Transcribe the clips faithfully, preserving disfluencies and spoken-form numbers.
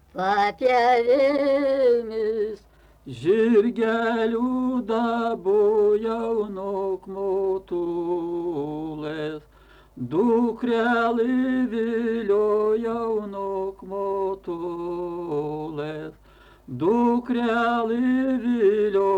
Papievimis žirgelių dabų jaunok motulės, dukrelį vilio jaunok motulės, dukrelį vilio.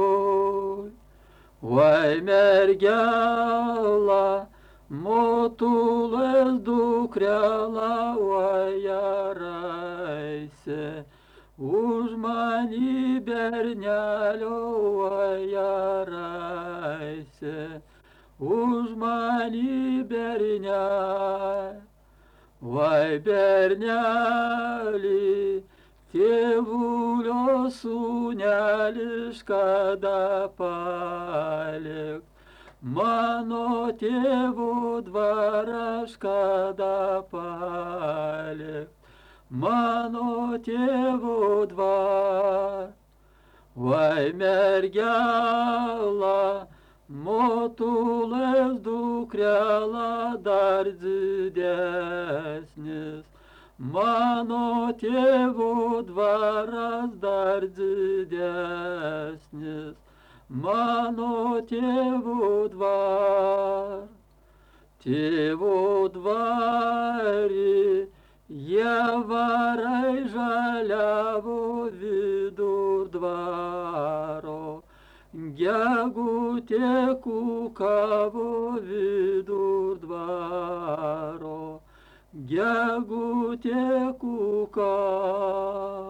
Vai mergela, motulės dukrela, vai jaraise, už mani bernelio, vai jaraise, už mani bernelio. Vai bernelį, tėvulio sūnelis, kada palik, mano tėvo dvaras, kada palik, mano tėvo dvaras. Vai mergela, motulės dukrela dar didesnis, mano tėvo dvaras dar didesnis, mano tėvo dvaras. Tėvo dvarį javarai žaliavo vidur dvaro, gegutė kukavo vidur dvaro, gegutė kukavo.